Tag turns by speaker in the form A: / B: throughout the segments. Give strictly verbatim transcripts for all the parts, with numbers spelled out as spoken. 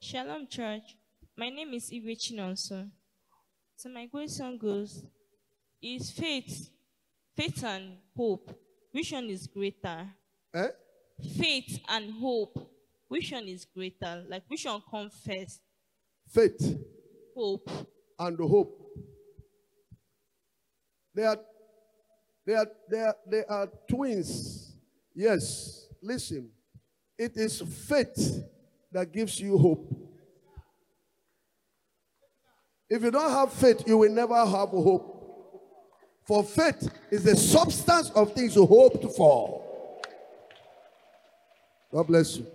A: Shalom Church. My name is Iwe Chinonso. So my question goes, is faith, faith and hope, which one is greater?
B: Eh?
A: Faith and hope, which one is greater? Like which one comes first?
B: Faith
A: Hope.
B: and hope. They are, they are, they are, they are twins. Yes, listen. It is faith that gives you hope. If you don't have faith, you will never have hope. For faith is the substance of things you hoped for. God bless you.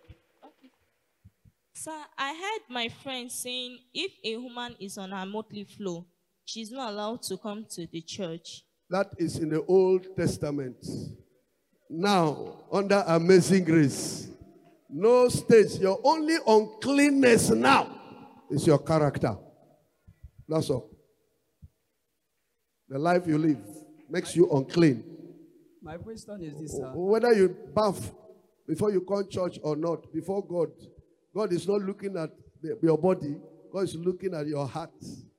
A: Sir, I heard my friend saying if a woman is on her monthly flow, she's not allowed to come to the church.
B: That is in the Old Testament. Now, under amazing grace, no stage. Your only uncleanness now is your character. That's all. The life you live makes you unclean.
C: My question is this, sir.
B: Whether you bath before you come to church or not, before God, God is not looking at the, your body. God is looking at your heart.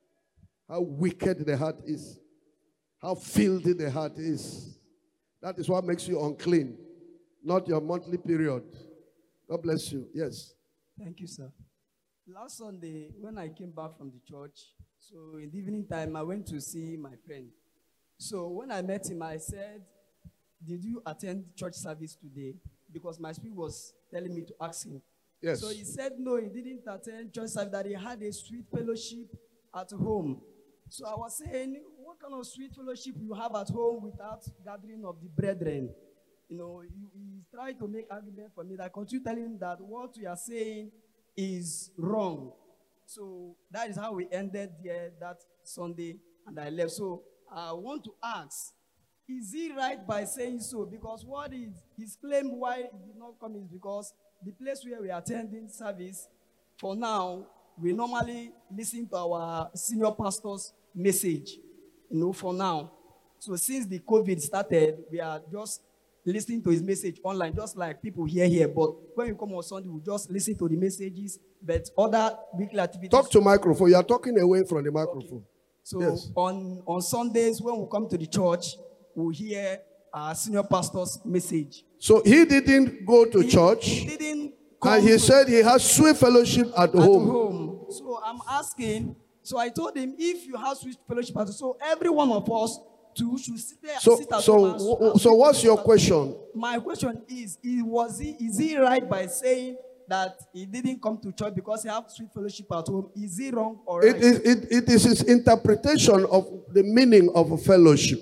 B: How wicked the heart is. How filthy the heart is. That is what makes you unclean, not your monthly period. God bless you. Yes.
C: Thank you, sir. Last Sunday, when I came back from the church, so in the evening time, I went to see my friend. So when I met him, I said, did you attend church service today? Because my spirit was telling me to ask him.
B: Yes.
C: So he said, no, he didn't attend church service, that he had a sweet fellowship at home. So I was saying, what kind of sweet fellowship you have at home without gathering of the brethren? You know, he, he tried to make argument for me that I continue telling him that what we are saying is wrong. So that is how we ended there that Sunday, and I left. So I want to ask, is he right by saying so? Because what is his claim why he did not come is because the place where we are attending service, for now, we normally listen to our senior pastor's message, you know, for now. So since the COVID started, we are just listening to his message online, just like people here here. But when you come on Sunday, we just listen to the messages, but other weekly activities.
B: Talk to microphone. You are talking away from the microphone.
C: Okay. So
B: yes.
C: on, on Sundays, when we come to the church, we hear our senior pastor's message.
B: So he didn't go to
C: he,
B: church.
C: He didn't come
B: and he
C: to,
B: said he has sweet fellowship at,
C: at
B: home.
C: home. So I'm asking, so I told him, if you have sweet fellowship at home, so every one of us too should sit there
B: so,
C: sit at
B: so,
C: home.
B: So, so what's your question?
C: My question is, is, was he, is he right by saying that he didn't come to church because he has sweet fellowship at home? Is he wrong or right?
B: It is, it, it is his interpretation of the meaning of a fellowship.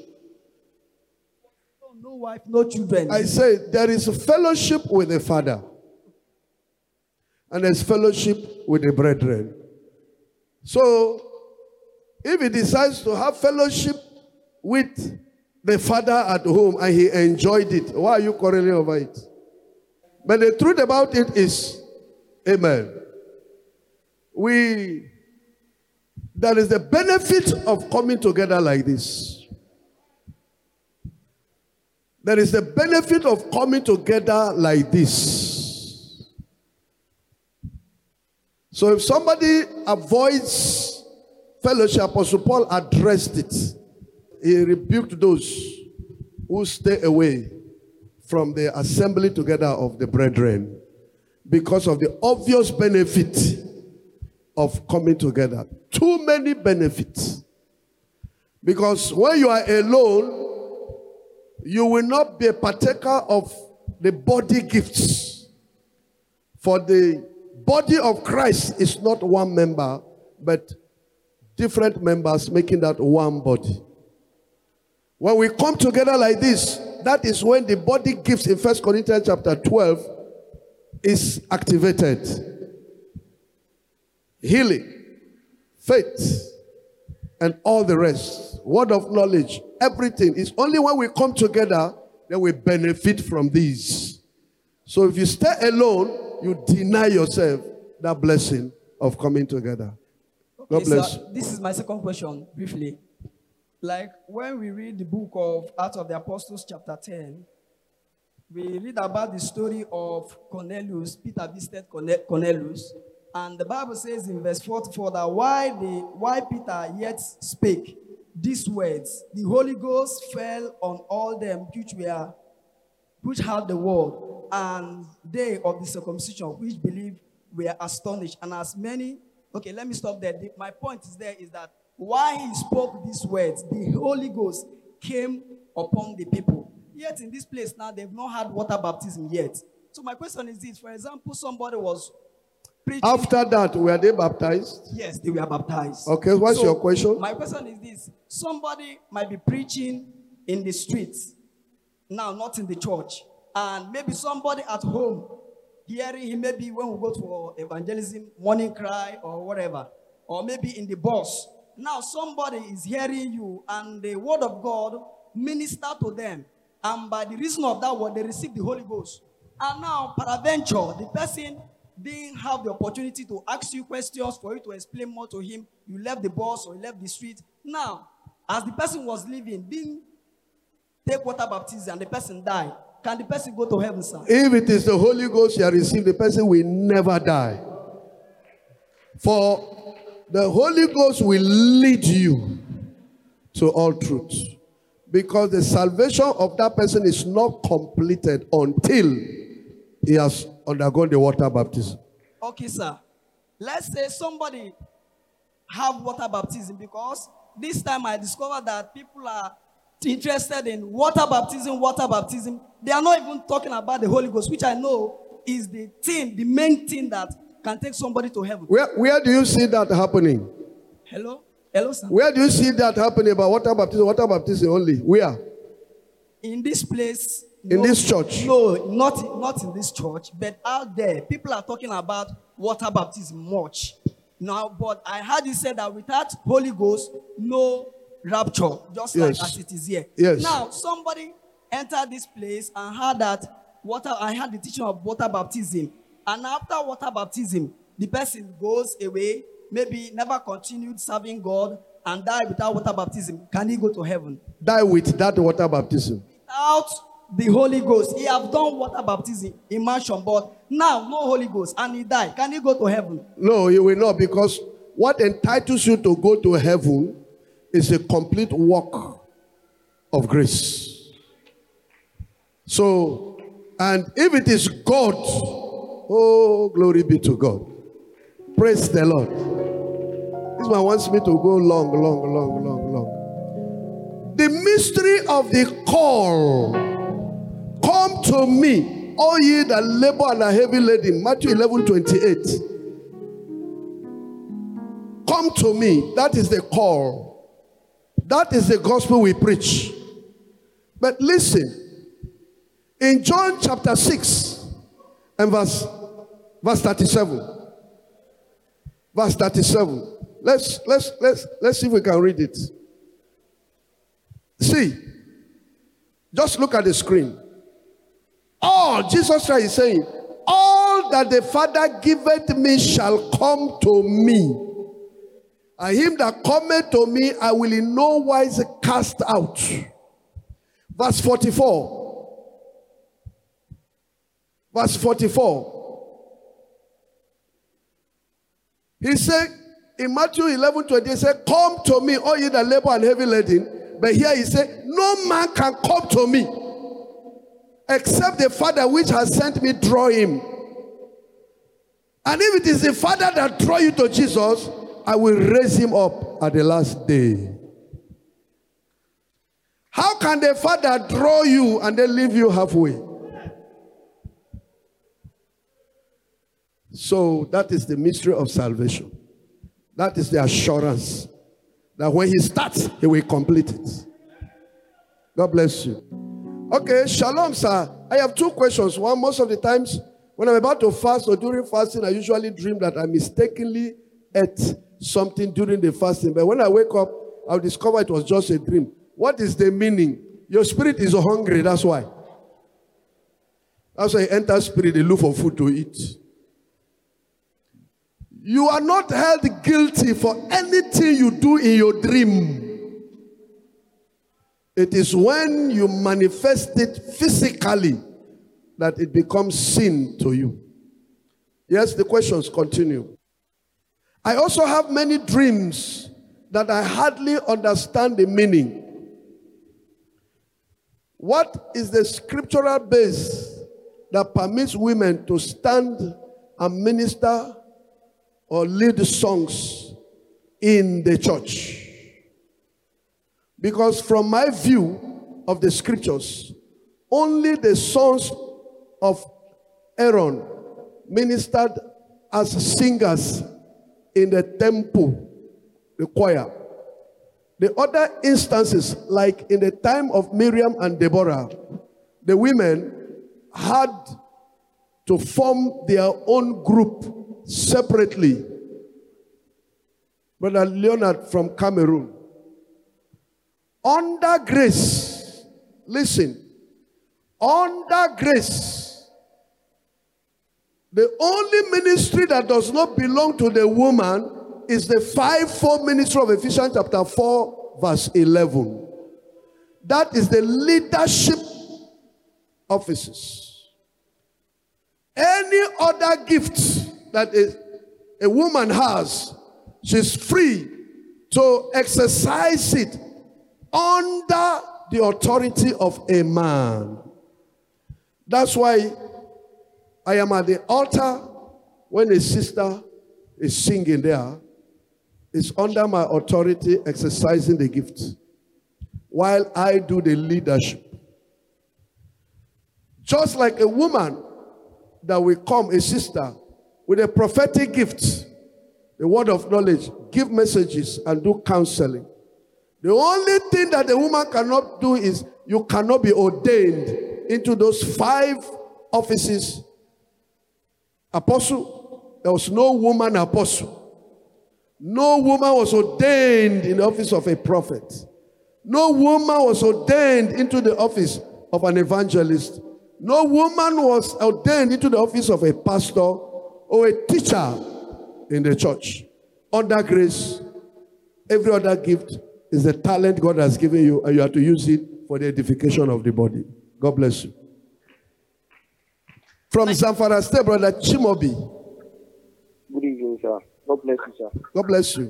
C: No wife, no children.
B: I say there is a fellowship with the Father. And there's fellowship with the brethren. So, if he decides to have fellowship with the Father at home and he enjoyed it, why are you quarreling over it? But the truth about it is, amen, we, there is the benefit of coming together like this. There is the benefit of coming together like this. So if somebody avoids fellowship, Apostle Paul addressed it. He rebuked those who stay away from the assembly together of the brethren because of the obvious benefit of coming together. Too many benefits. Because when you are alone, you will not be a partaker of the body gifts. For the body of Christ is not one member, but different members making that one body. When we come together like this, that is when the body gifts in First Corinthians chapter twelve is activated. Healing, faith, and all the rest. Word of knowledge, everything. It's only when we come together that we benefit from these. So if you stay alone, you deny yourself that blessing of coming together.
C: Okay,
B: God bless
C: so
B: you.
C: this is my second question, briefly. Like when we read the book of Acts of the Apostles chapter ten, we read about the story of Cornelius. Peter visited Cornelius, And the Bible says in verse forty-four that while, the, while Peter yet spake these words, the Holy Ghost fell on all them which were which had the word, and they of the circumcision which believed were astonished. And as many, okay, let me stop there. The, my point is there is that while he spoke these words, the Holy Ghost came upon the people. Yet in this place now, they've not had water baptism yet. So my question is this: for example, somebody was preaching.
B: After that, were they baptized?
C: Yes, they were baptized.
B: Okay, what's
C: So,
B: your question?
C: My question is this: somebody might be preaching in the streets, now not in the church, and maybe somebody at home hearing him, maybe when we go to evangelism, morning cry or whatever, or maybe in the bus. Now somebody is hearing you, and the word of God minister to them, and by the reason of that word, they receive the Holy Ghost. And now, peradventure, the person didn't have the opportunity to ask you questions for you to explain more to him. You left the bus or you left the street. Now, as the person was leaving, didn't take water baptism and the person died, can the person go to heaven, sir?
B: If it is the Holy Ghost you have received, the person will never die. For the Holy Ghost will lead you to all truth. Because the salvation of that person is not completed until he has undergone the water baptism.
C: Okay, sir. Let's say somebody have water baptism, because this time I discovered that people are interested in water baptism, water baptism. They are not even talking about the Holy Ghost, which I know is the thing, the main thing that can take somebody to heaven.
B: Where, where do you see that happening?
C: Hello? Hello, sir.
B: Where do you see that happening about water baptism? Water baptism only. Where?
C: In this place.
B: In
C: no,
B: this church?
C: No, not, not in this church, but out there. People are talking about water baptism much. Now, but I heard you say that without Holy Ghost, no rapture, just
B: Yes.
C: like as it is here.
B: Yes.
C: Now, somebody entered this place and heard that water, I had the teaching of water baptism. And after water baptism, the person goes away, maybe never continued serving God, and died without water baptism. Can he go to heaven?
B: Die with that water baptism.
C: Without the Holy Ghost. He have done water baptism in mansion, but now no Holy Ghost, and he died. Can he go to heaven?
B: No, you will not, because what entitles you to go to heaven is a complete work of grace. So, and if it is God, oh, glory be to God. Praise the Lord. This man wants me to go long, long, long, long, long. The mystery of the call. Come to me, all ye that labor and are heavy laden. Matthew eleven twenty-eight. Come to me. That is the call. That is the gospel we preach. But listen, in John chapter six and verse, verse thirty-seven. Verse thirty-seven. Let's let's let's let's see if we can read it. See, just look at the screen. All, Jesus Christ is saying, all that the Father giveth me shall come to me. And him that cometh to me, I will in no wise cast out. Verse forty-four. Verse forty-four. He said, in Matthew eleven twenty, he said, come to me, all ye that labor and heavy laden. But here he said, no man can come to me, except the Father which has sent me draw him. And if it is the Father that draw you to Jesus, I will raise him up at the last day. How can the Father draw you and then leave you halfway? So that is the mystery of salvation. That is the assurance that when he starts, he will complete it. God bless you. Okay, shalom, sir. I have two questions. One, most of the times when I'm about to fast or during fasting, I usually dream that I mistakenly ate something during the fasting. But when I wake up, I'll discover it was just a dream. What is the meaning? Your spirit is hungry, that's why. That's why you enter spirit, they look for food to eat. You are not held guilty for anything you do in your dream. It is when you manifest it physically that it becomes sin to you. Yes, the questions continue. I also have many dreams that I hardly understand the meaning. What is the scriptural base that permits women to stand and minister or lead songs in the church? Because from my view of the scriptures, only the sons of Aaron ministered as singers in the temple, the choir. The other instances, like in the time of Miriam and Deborah, the women had to form their own group separately. Brother Leonard from Cameroon. Under grace, listen, under grace, the only ministry that does not belong to the woman is the five-fold ministry of Ephesians chapter four, verse eleven. That is the leadership offices. Any other gift that a, a woman has, she's free to exercise it under the authority of a man. That's why I am at the altar when a sister is singing there. It's under my authority exercising the gift while I do the leadership. Just like a woman that will come, a sister, with a prophetic gift, the word of knowledge, give messages and do counseling. The only thing that the woman cannot do is you cannot be ordained into those five offices. Apostle, there was no woman apostle. No woman was ordained in the office of a prophet. No woman was ordained into the office of an evangelist. No woman was ordained into the office of a pastor or a teacher in the church. Under grace, every other gift is the talent God has given you, and you have to use it for the edification of the body. God bless you. From Zamfara State, Brother Chimobi.
D: Good evening, sir. God bless you, sir.
B: God bless you.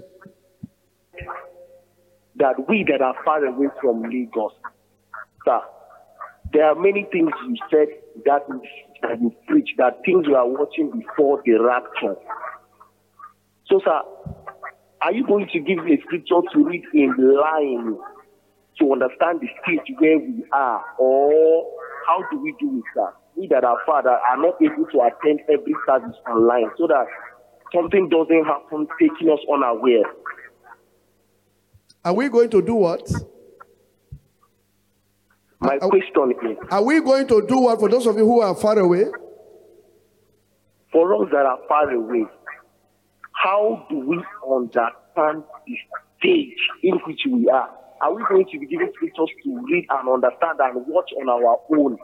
D: That we that are far away from Lagos, sir, there are many things you said that, that you preach, that things you are watching before the rapture. So, sir, are you going to give me a scripture to read in line to understand the stage where we are? Or how do we do it, sir? We that are far that are not able to attend every service online so that something doesn't happen taking us unaware.
B: Are we going to do what?
D: My
B: are,
D: question is,
B: are we going to do what for those of you who are far away?
D: For us that are far away, how do we understand the stage in which we are? Are we going to be given scriptures to read and understand and watch on our own?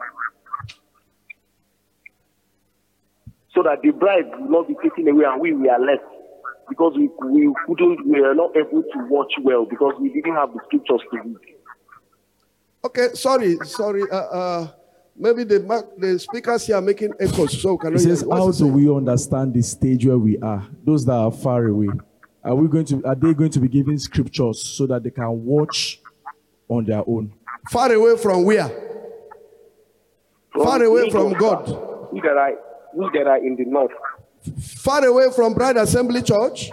D: So that the bride will not be taken away and we, we are left. Because we, we couldn't, we are not able to watch well because we didn't have the scriptures to read.
B: Okay, sorry, sorry. Uh, uh, maybe the the speakers here are making echoes, so can
E: it says, how do
B: saying?
E: we understand the stage where we are? Those that are far away, are we going to? Are they going to be given scriptures so that they can watch on their own?
B: Far away from where?
D: From
B: far away from
D: Lagos,
B: God.
D: We that are we that are in the north.
B: Far away from Bride Assembly Church.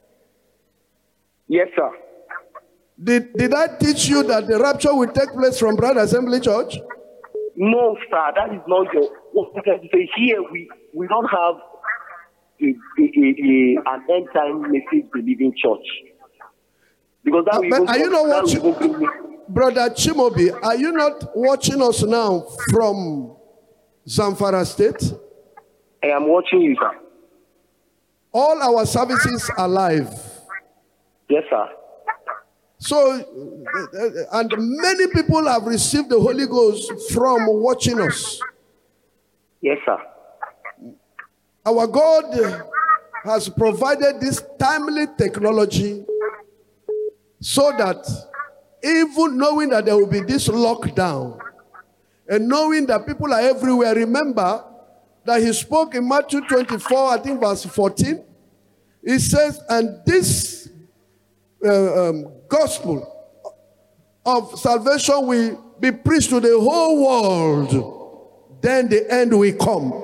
D: Yes, sir.
B: Did, did I teach you that the rapture will take place from Bride Assembly Church?
D: No, sir, that is not your. What I'm trying to say here, we, we don't have a, a, a, a, an end time message believing church. Because that
B: Uh,
D: will
B: but
D: even
B: are you
D: that
B: not
D: will
B: watching,
D: even bring me-
B: Brother Chimobi, are you not watching us now from Zamfara State?
D: I am watching you, sir.
B: All our services are live.
D: Yes, sir.
B: So, uh, and many people have received the Holy Ghost from watching us.
D: Yes, sir.
B: Our God has provided this timely technology so that even knowing that there will be this lockdown and knowing that people are everywhere, remember that he spoke in Matthew twenty-four, I think verse fourteen. It says, and this uh, um, gospel of salvation will be preached to the whole world. Then the end will come.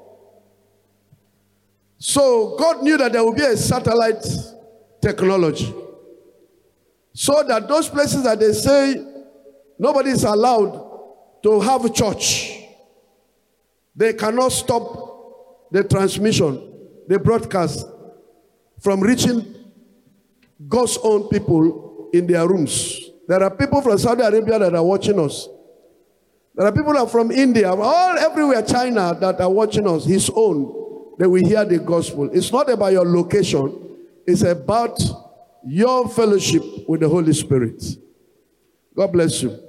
B: So God knew that there would be a satellite technology. So that those places that they say nobody is allowed to have church, they cannot stop the transmission, the broadcast from reaching God's own people in their rooms. There are people from Saudi Arabia that are watching us. There are people from India, all everywhere, China, that are watching us, his own. They will hear the gospel. It's not about your location. It's about your fellowship with the Holy Spirit. God bless you.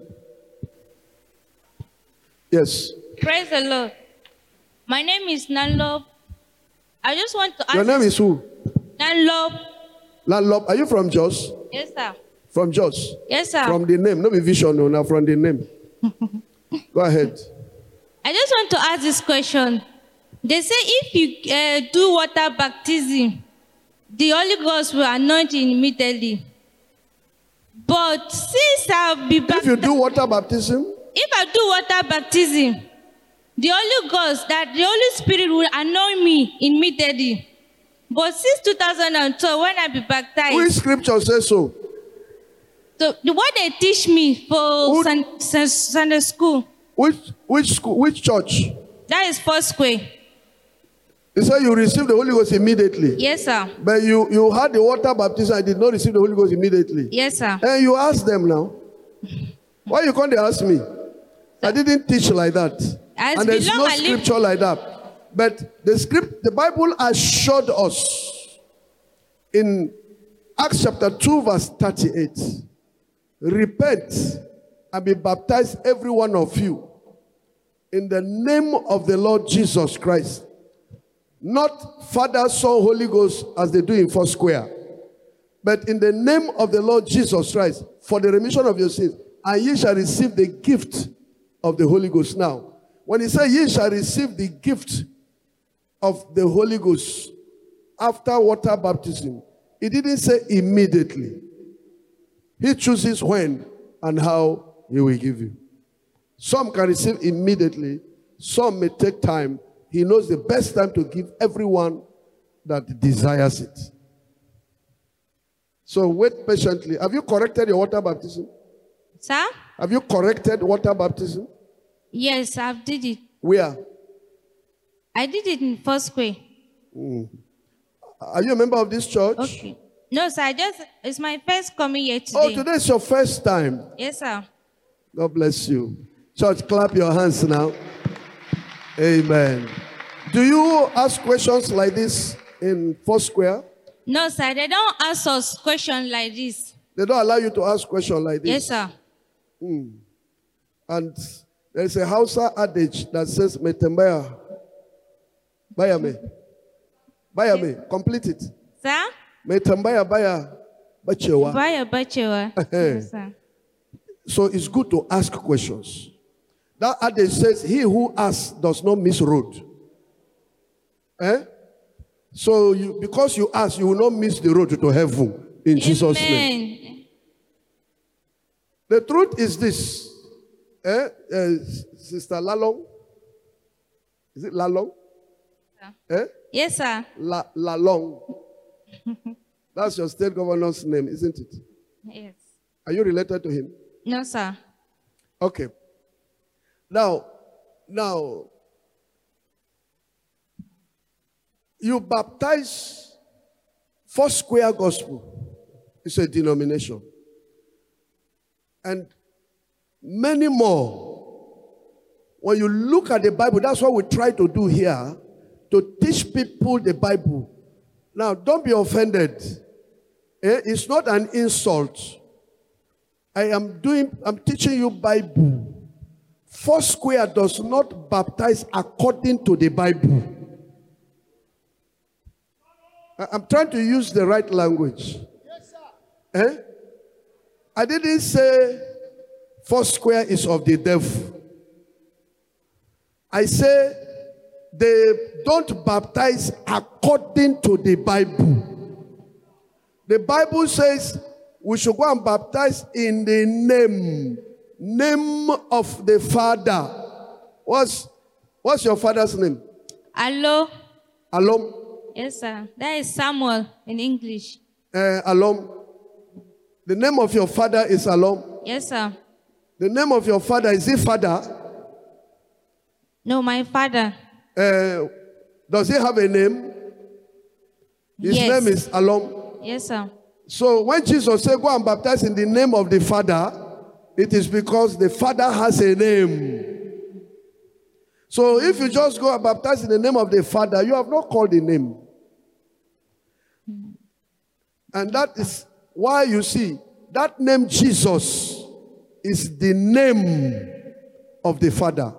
B: Yes.
A: Praise the Lord. My name is Nanlob. I just want to ask.
B: Your name is who?
A: Nanlob.
B: Nanlob. Are you from Jos?
A: Yes, sir.
B: From Jos?
A: Yes, sir.
B: From the name. No be vision, no, now from the name. Go ahead.
A: I just want to ask this question. They say if you uh, do water baptism, the Holy Ghost will anoint you immediately. But since I'll be
B: If you do water baptism,
A: if I do water baptism, the Holy Ghost, that the Holy Spirit will anoint me immediately. But since two thousand twelve, when I be baptized,
B: which scripture says so?
A: so the what they teach me for
B: Who-
A: sun, sun, Sunday school,
B: Which which school, which church?
A: that is first square.
B: He said you received the Holy Ghost immediately.
A: Yes, sir.
B: But you, you had the water baptism and did not receive the Holy Ghost immediately.
A: Yes, sir.
B: And you ask them now. Why you can't ask me? I didn't teach like that.
A: As
B: And there's
A: belong,
B: no
A: I live-
B: scripture like that. But the script, the Bible assured us in Acts chapter two, verse thirty-eight. Repent and be baptized, every one of you, in the name of the Lord Jesus Christ. Not Father, Son, Holy Ghost, as they do in Foursquare, but in the name of the Lord Jesus Christ, for the remission of your sins, and ye shall receive the gift of the Holy Ghost. Now, when he said ye shall receive the gift of the Holy Ghost after water baptism, he didn't say immediately. He chooses when and how he will give you. Some can receive immediately, some may take time. He knows the best time to give everyone that desires it. So wait patiently. Have you corrected your water baptism?
A: Sir?
B: Have you corrected water baptism?
A: Yes, I did it.
B: Where?
A: I did it in first square.
B: Are you a member of this church?
A: Okay. No, sir, I just, it's my first coming here today.
B: Oh, today is your first time.
A: Yes, sir.
B: God bless you. Church, clap your hands now. Amen. Do you ask questions like this in Foursquare?
A: No, sir, they don't ask us questions like this.
B: They don't allow you to ask questions like this.
A: Yes, sir.
B: And there's a Hausa adage that says, Metembaya. Bayame. Bayame. Complete it.
A: Sir?
B: Metembaya baya bachewa.
A: Baya bachewa. Yes, sir.
B: So it's good to ask questions. That adage says, he who asks does not miss road. Eh? So you, because you ask, you will not miss the road to heaven in Jesus' name.
A: Amen.
B: The truth is this. Eh? Uh, Sister Lalong. Is it Lalong? Eh?
A: Yes, sir.
B: La, Lalong. That's your state governor's name, isn't it?
A: Yes.
B: Are you related to him?
A: No, sir.
B: Okay. Now, now, you baptize Foursquare Gospel. It's a denomination. And many more. When you look at the Bible, that's what we try to do here, to teach people the Bible. Now, don't be offended. Eh? It's not an insult. I am doing, I'm teaching you Bible. Foursquare does not baptize according to the Bible. I- I'm trying to use the right language. Yes, sir. Eh? I didn't say Foursquare is of the devil. I say they don't baptize according to the Bible. The Bible says we should go and baptize in the name, name of the Father. What's, what's your father's name?
A: Hello.
B: Alom.
A: Yes, sir. That is Samuel in English.
B: Uh, Alom. The name of your father is Alom.
A: Yes, sir.
B: The name of your father, is he father?
A: No, my father.
B: Uh, does he have a name? His
A: Yes.
B: name is Alom.
A: Yes, sir.
B: So when Jesus said, go and baptize in the name of the Father, it is because the Father has a name. So if you just go and baptize in the name of the Father, you have not called the name. And that is why you see that name Jesus is the name of the Father.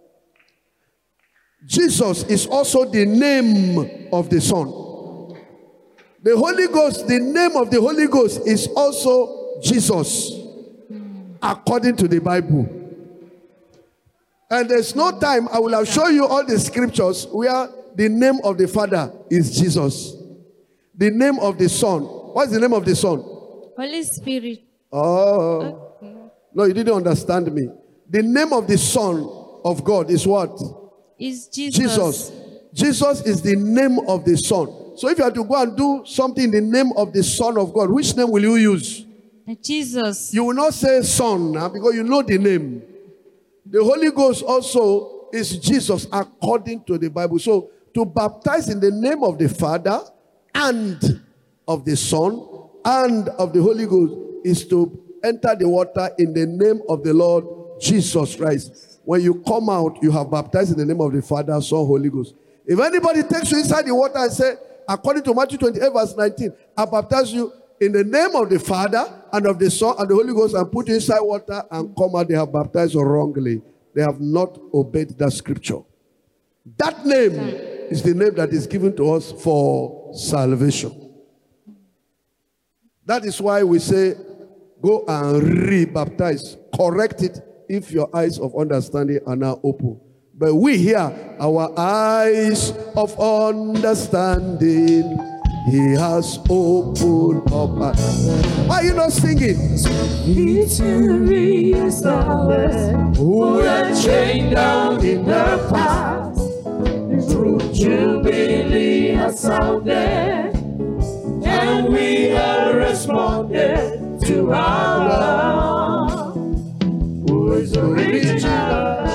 B: Jesus is also the name of the Son. The Holy Ghost, the name of the Holy Ghost is also Jesus, according to the Bible. And there's no time, I will have shown you all the scriptures where the name of the Father is Jesus. The name of the Son. What's the name of the Son?
A: Holy Spirit.
B: Oh.
A: Okay.
B: No, you didn't understand me. The name of the Son of God is what?
A: Is Jesus.
B: Jesus. Jesus is the name of the Son. So if you have to go and do something in the name of the Son of God, which name will you use?
A: Jesus.
B: You will not say Son now because you know the name. The Holy Ghost also is Jesus according to the Bible. So to baptize in the name of the Father and of the Son and of the Holy Ghost is to enter the water in the name of the Lord Jesus Christ. When you come out, you have baptized in the name of the Father, Son, Holy Ghost. If anybody takes you inside the water and say, according to Matthew twenty-eight, verse nineteen, I baptize you in the name of the Father and of the Son and the Holy Ghost and put you inside water and come out, they have baptized wrongly. They have not obeyed that scripture. That name is the name that is given to us for salvation. That is why we say, go and re-baptize. Correct it if your eyes of understanding are now open. But we here, our eyes of understanding, He has opened up. Why are you not singing?
F: Victory is ours. Who are chained down in the past? True jubilee has sounded, and we have responded to our who is original.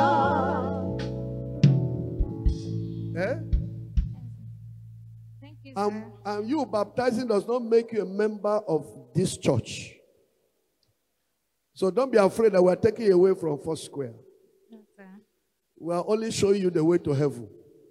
B: Eh?
A: Thank you,
B: Um,
A: sir.
B: and you baptizing does not make you a member of this church. So don't be afraid that we are taking you away from Four Square.
A: No, sir.
B: We are only showing you the way to heaven.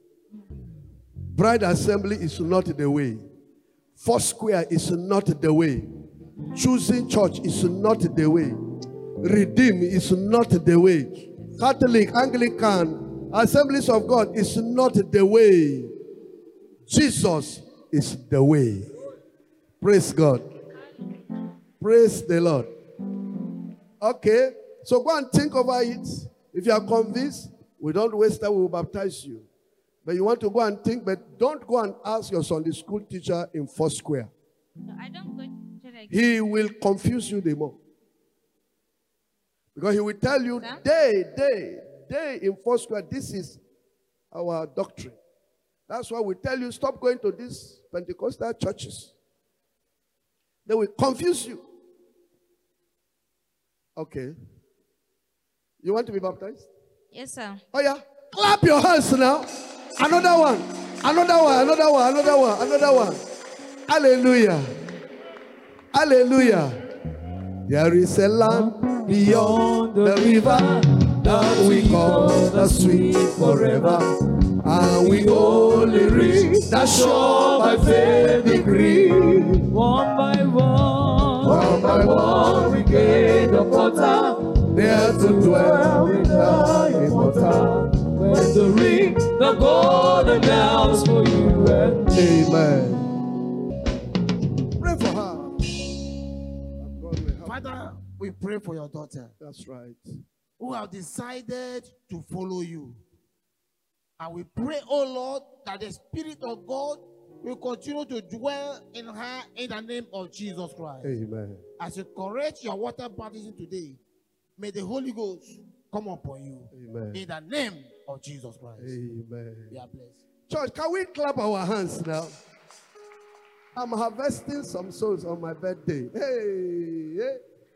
B: Bride assembly is not the way. Four Square is not the way. Choosing church is not the way. Redeem is not the way. Catholic, Anglican, Assemblies of God is not the way. Jesus is the way. Praise God. Praise the Lord. Okay, so go and think over it. If you are convinced, we don't waste time, we will baptize you. But you want to go and think, but don't go and ask your Sunday school teacher in Four Square.
A: No, I don't go to church again.
B: He will confuse you the more. Because he will tell you,
A: Sir?
B: day, day, day in Four Square, this is our doctrine. That's why we tell you, stop going to these Pentecostal churches. They will confuse you. Okay. You want to be baptized?
A: Yes, sir.
B: Oh yeah. Clap your hands now. Another one. Another one. Another one. Another one. Another one. Hallelujah. Hallelujah. There is a land beyond the river that we call the sweet forever. And we only reach that shore by faith degree.
F: One by one,
B: One by one
F: we gain the portal.
B: there to dwell with the immortal.
F: When the ring, the golden bells for you and me.
B: Amen. Pray for her. And God will help.
G: Father, we pray for your daughter
B: That's right.
G: who have decided to follow you. And we pray, oh Lord, that the Spirit of God will continue to dwell in her in the name of Jesus Christ.
B: Amen.
G: As you correct your water baptism today, may the Holy Ghost come upon you.
B: Amen.
G: In the name of Jesus Christ.
B: Amen.
G: We are blessed.
B: Church, can we clap our hands now? I'm harvesting some souls on my birthday. Hey, hey.